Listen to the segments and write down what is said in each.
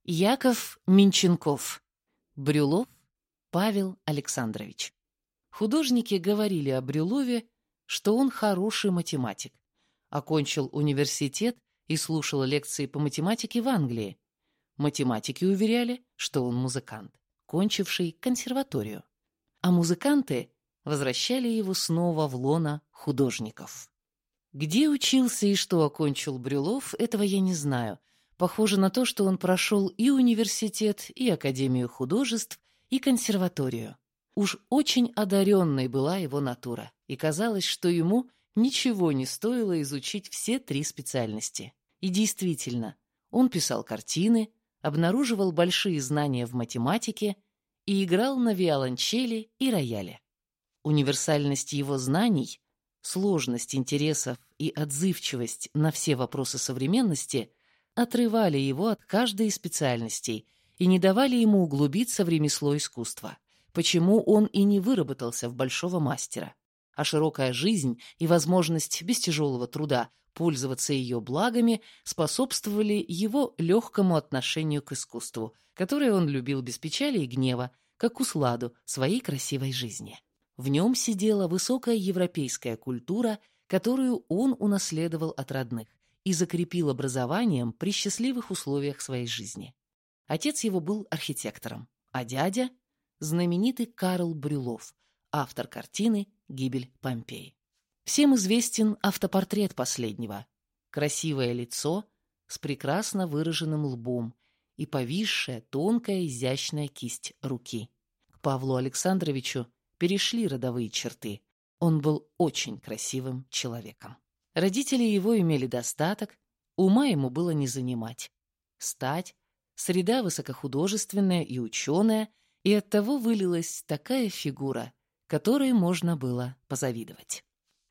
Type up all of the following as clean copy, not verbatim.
Яков Минченков. Брюлов Павел Александрович. Художники говорили о Брюлове, что он хороший математик. Окончил университет и слушал лекции по математике в Англии. Математики уверяли, что он музыкант, кончивший консерваторию. А музыканты возвращали его снова в лоно художников. Где учился и что окончил Брюлов, этого я не знаю. Похоже на то, что он прошел и университет, и Академию художеств, и консерваторию. Уж очень одаренной была его натура, и казалось, что ему ничего не стоило изучить все 3 специальности. И действительно, он писал картины, обнаруживал большие знания в математике и играл на виолончели и рояле. Универсальность его знаний, сложность интересов и отзывчивость на все вопросы современности отрывали его от каждой из специальностей и не давали ему углубиться в ремесло искусства, почему он и не выработался в большого мастера. А широкая жизнь и возможность без тяжелого труда пользоваться ее благами способствовали его легкому отношению к искусству, которое он любил без печали и гнева, как усладу своей красивой жизни. В нем сидела высокая европейская культура, которую он унаследовал от родных и закрепил образованием при счастливых условиях своей жизни. Отец его был архитектором, а дядя – знаменитый Карл Брюлов, автор картины «Гибель Помпеи». Всем известен автопортрет последнего. Красивое лицо с прекрасно выраженным лбом и повисшая тонкая изящная кисть руки. К Павлу Александровичу перешли родовые черты. Он был очень красивым человеком. Родители его имели достаток, ума ему было не занимать. Стать, среда высокохудожественная и ученая, и оттого вылилась такая фигура, которой можно было позавидовать.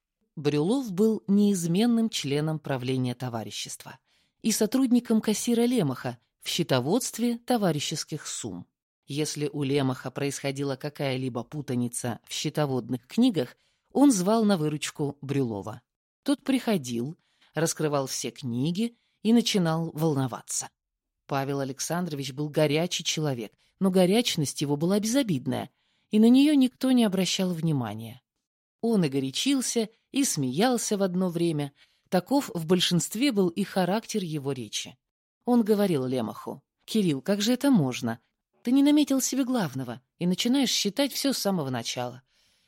Брюлов был неизменным членом правления товарищества и сотрудником кассира Лемаха в счетоводстве товарищеских сумм. Если у Лемаха происходила какая-либо путаница в счетоводных книгах, он звал на выручку Брюлова. Тот приходил, раскрывал все книги и начинал волноваться. Павел Александрович был горячий человек, но горячность его была безобидная, и на нее никто не обращал внимания. Он и горячился, и смеялся в одно время. Таков в большинстве был и характер его речи. Он говорил Лемаху: «Кирилл, как же это можно? Ты не наметил себе главного и начинаешь считать все с самого начала».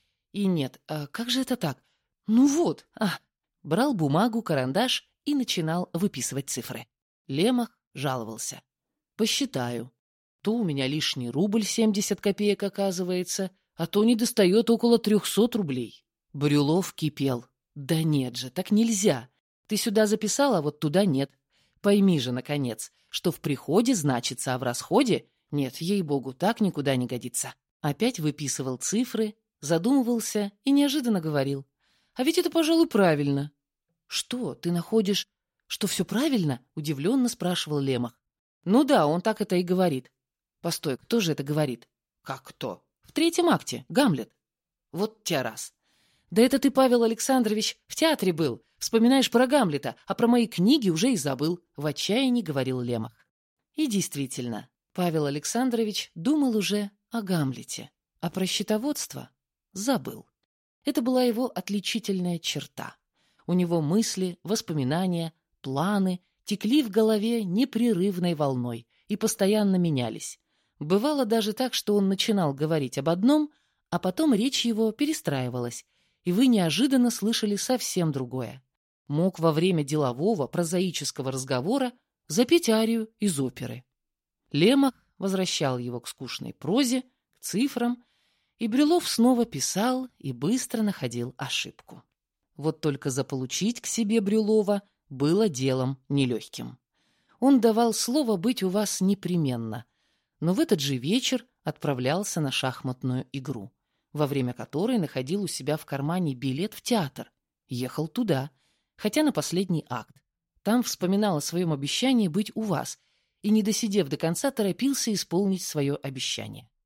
И нет, а как же это так? Ну вот, брал бумагу, карандаш и начинал выписывать цифры. Лемах жаловался: «Посчитаю. То у меня лишний рубль 70 копеек оказывается, а то недостает около 300 рублей». Брюлов кипел: «Да нет же, так нельзя. Ты сюда записал, а вот туда нет. Пойми же, наконец, что в приходе значится, а в расходе нет, ей-богу, так никуда не годится». Опять выписывал цифры, задумывался и неожиданно говорил: «А ведь это, пожалуй, правильно». «Что, ты находишь, что все правильно?» — удивленно спрашивал Лемах. «Ну да, он так это и говорит». «Постой, кто же это говорит?» «Как кто?» «В 3-м акте, Гамлет». «Вот те раз. Да это ты, Павел Александрович, в театре был, вспоминаешь про Гамлета, а про мои книги уже и забыл», — в отчаянии говорил Лемах. И действительно, Павел Александрович думал уже о Гамлете, а про счетоводство забыл. Это была его отличительная черта. У него мысли, воспоминания, планы текли в голове непрерывной волной и постоянно менялись. Бывало даже так, что он начинал говорить об одном, а потом речь его перестраивалась, и вы неожиданно слышали совсем другое. Мог во время делового, прозаического разговора запеть арию из оперы. Лемах возвращал его к скучной прозе, к цифрам, и Брюлов снова писал и быстро находил ошибку. Вот только заполучить к себе Брюлова было делом нелегким. Он давал слово быть у вас непременно, но в этот же вечер отправлялся на шахматную игру, во время которой находил у себя в кармане билет в театр. Ехал туда, хотя на последний акт. Там вспоминал о своем обещании быть у вас и, не досидев до конца, торопился исполнить свое обещание.